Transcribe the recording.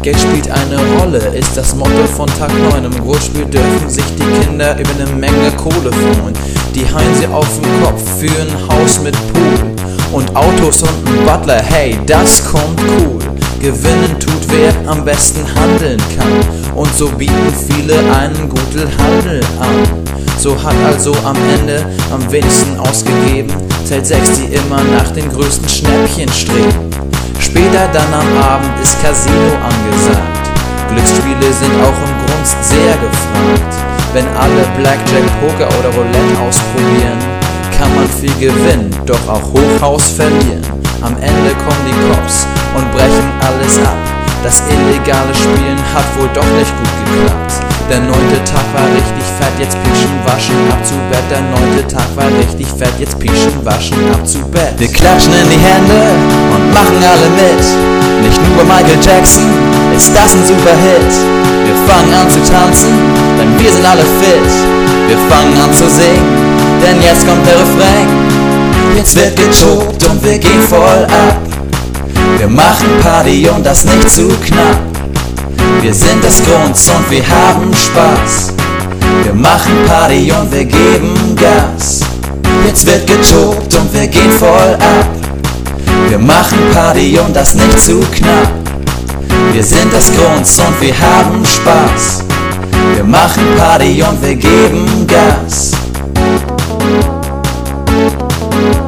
Geld spielt eine Rolle, ist das Motto von Tag 9. Im Grundspiel dürfen sich die Kinder über eine Menge Kohle freuen. Die hauen sie auf den Kopf für ein Haus mit Pool und Autos und ein Butler, hey, das kommt cool. Gewinnen tut, wer am besten handeln kann, und so bieten viele einen guten Handel an. So hat also am Ende am wenigsten ausgegeben, zählt 6, die immer nach den größten Schnäppchen streben. Später dann am Abend ist Casino angesagt. Glücksspiele sind auch im Grund sehr gefragt. Wenn alle Blackjack, Poker oder Roulette ausprobieren, kann man viel gewinnen, doch auch Hochhaus verlieren. Am Ende kommen die Cops und brechen alles ab. Das illegale Spielen hat wohl doch nicht gut geklappt. Der 9. Tag war richtig fett, jetzt pischen, waschen, ab zu Bett. Der 9. Tag war richtig fett, jetzt pischen, waschen, ab zu Bett. Wir klatschen in die Hände und machen alle mit. Nicht nur bei Michael Jackson ist das ein super Hit. Wir fangen an zu tanzen, denn wir sind alle fit. Wir fangen an zu singen, denn jetzt kommt der Refrain. Jetzt wird getobt und wir gehen voll ab. Wir machen Party und das nicht zu knapp. Wir sind des Grunds und wir haben Spaß. Wir machen Party und wir geben Gas. Jetzt wird getobt und wir gehen voll ab. Wir machen Party und das nicht zu knapp. Wir sind des Grunds und wir haben Spaß. Wir machen Party und wir geben Gas.